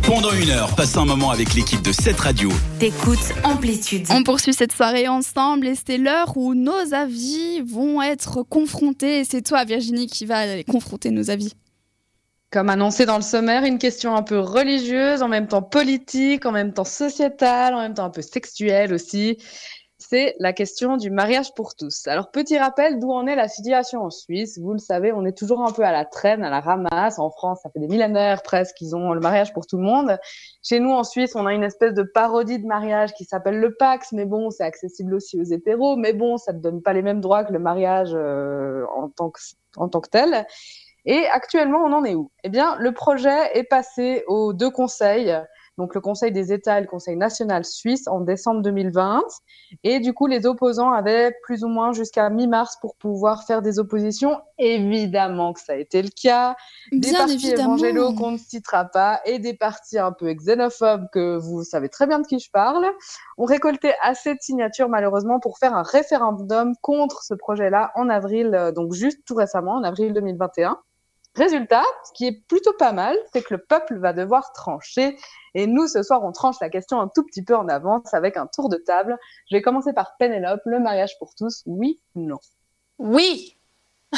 Pendant 1 heure, passe un moment avec l'équipe de cette radio. T'écoutes Amplitude. On poursuit cette soirée ensemble et c'est l'heure où nos avis vont être confrontés. Et c'est toi, Virginie, qui va aller confronter nos avis. Comme annoncé dans le sommaire, une question un peu religieuse, en même temps politique, en même temps sociétale, en même temps un peu sexuelle aussi. C'est la question du mariage pour tous. Alors, petit rappel d'où en est la situation en Suisse. Vous le savez, on est toujours un peu à la traîne, à la ramasse. En France, ça fait des millénaires presque qu'ils ont le mariage pour tout le monde. Chez nous, en Suisse, on a une espèce de parodie de mariage qui s'appelle le Pacs. Mais bon, c'est accessible aussi aux hétéros. Mais bon, ça ne donne pas les mêmes droits que le mariage en tant que tel. Et actuellement, on en est où ? Eh bien, le projet est passé aux 2 conseils, donc le Conseil des États et le Conseil national suisse en décembre 2020. Et du coup, les opposants avaient plus ou moins jusqu'à mi-mars pour pouvoir faire des oppositions. Évidemment que ça a été le cas. Des partis évangélos qu'on ne citera pas et des partis un peu xénophobes que vous savez très bien de qui je parle ont récolté assez de signatures malheureusement pour faire un référendum contre ce projet-là en avril, donc juste tout récemment, en avril 2021. Résultat, ce qui est plutôt pas mal, c'est que le peuple va devoir trancher. Et nous, ce soir, on tranche la question un tout petit peu en avance avec un tour de table. Je vais commencer par Pénélope. Le mariage pour tous, oui ou non ? Oui. Pourquoi ?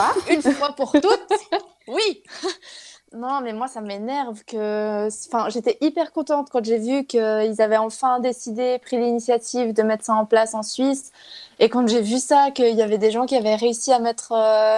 Une fois pour toutes, oui. Non, mais moi, ça m'énerve que... Enfin, j'étais hyper contente quand j'ai vu qu'ils avaient enfin décidé, pris l'initiative de mettre ça en place en Suisse. Et quand j'ai vu ça, qu'il y avait des gens qui avaient réussi à mettre...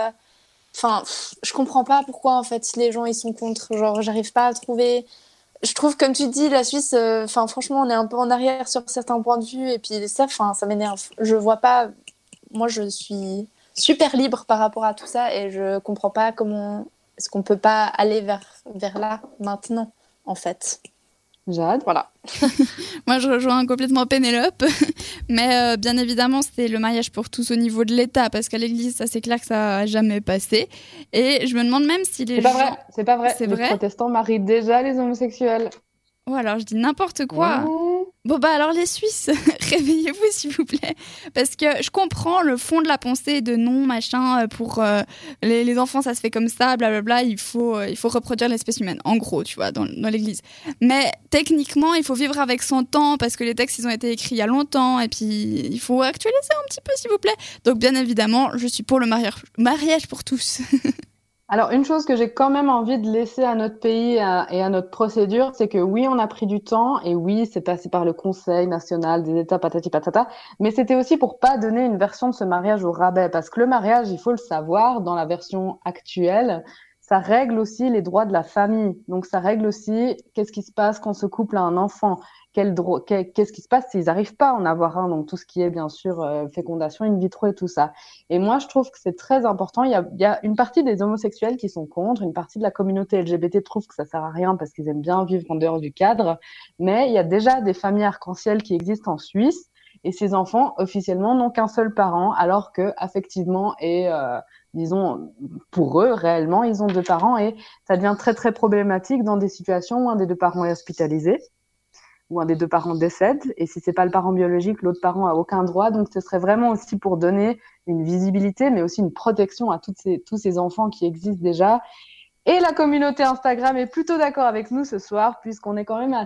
Enfin, je comprends pas pourquoi, en fait, les gens, ils sont contre. Genre, j'arrive pas à trouver... Je trouve, comme tu dis, la Suisse, franchement, on est un peu en arrière sur certains points de vue. Et puis ça m'énerve. Je vois pas... Moi, je suis super libre par rapport à tout ça. Et je comprends pas comment... Est-ce qu'on peut pas aller vers là, maintenant, en fait ? Jade, voilà. Moi, je rejoins complètement Pénélope. Mais bien évidemment, c'est le mariage pour tous au niveau de l'État. Parce qu'à l'Église, ça, c'est clair que ça n'a jamais passé. Et je me demande même si les gens... C'est pas vrai. C'est les vrai. Protestants marient déjà les homosexuels. Oh, alors je dis n'importe quoi. Bon bah alors les Suisses, réveillez-vous s'il vous plaît. Parce que je comprends le fond de la pensée de non, machin, pour les enfants ça se fait comme ça, blablabla, il faut reproduire l'espèce humaine, en gros, tu vois, dans l'église. Mais techniquement, il faut vivre avec son temps parce que les textes, ils ont été écrits il y a longtemps et puis il faut actualiser un petit peu s'il vous plaît. Donc bien évidemment, je suis pour le mariage pour tous. Alors, une chose que j'ai quand même envie de laisser à notre pays et à notre procédure, c'est que oui, on a pris du temps et oui, c'est passé par le Conseil national des États, patati patata, mais c'était aussi pour pas donner une version de ce mariage au rabais, parce que le mariage, il faut le savoir, dans la version actuelle, ça règle aussi les droits de la famille. Donc, ça règle aussi qu'est-ce qui se passe quand ce couple a un enfant, qu'est-ce qui se passe s'ils n'arrivent pas à en avoir un, donc tout ce qui est bien sûr fécondation in vitro et tout ça. Et moi, je trouve que c'est très important. Il y a une partie des homosexuels qui sont contre, une partie de la communauté LGBT trouve que ça sert à rien parce qu'ils aiment bien vivre en dehors du cadre, mais il y a déjà des familles arc-en-ciel qui existent en Suisse et ces enfants officiellement n'ont qu'un seul parent, alors que affectivement et disons, pour eux, réellement, ils ont 2 parents et ça devient très, très problématique dans des situations où un des 2 parents est hospitalisé ou un des 2 parents décède. Et si c'est pas le parent biologique, l'autre parent a aucun droit. Donc, ce serait vraiment aussi pour donner une visibilité, mais aussi une protection à tous ces enfants qui existent déjà. Et la communauté Instagram est plutôt d'accord avec nous ce soir, puisqu'on est quand même à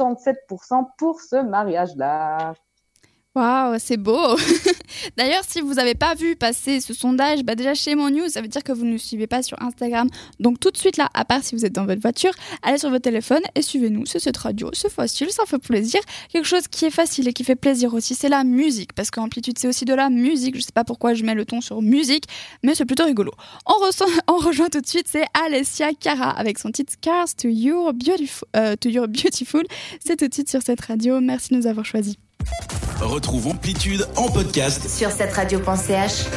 77% pour ce mariage-là. Waouh, c'est beau. D'ailleurs, si vous n'avez pas vu passer ce sondage, bah déjà chez Mon News, ça veut dire que vous ne nous suivez pas sur Instagram. Donc tout de suite là, à part si vous êtes dans votre voiture, allez sur votre téléphone et suivez-nous. C'est cette radio, c'est facile, ça fait plaisir. Quelque chose qui est facile et qui fait plaisir aussi, c'est la musique. Parce qu'Amplitude, c'est aussi de la musique. Je sais pas pourquoi je mets le ton sur musique, mais c'est plutôt rigolo. On rejoint tout de suite, c'est Alessia Cara avec son titre Scars to Your Beautiful. C'est tout de suite sur cette radio. Merci de nous avoir choisis. Retrouve Amplitude en podcast sur cette radio.ch.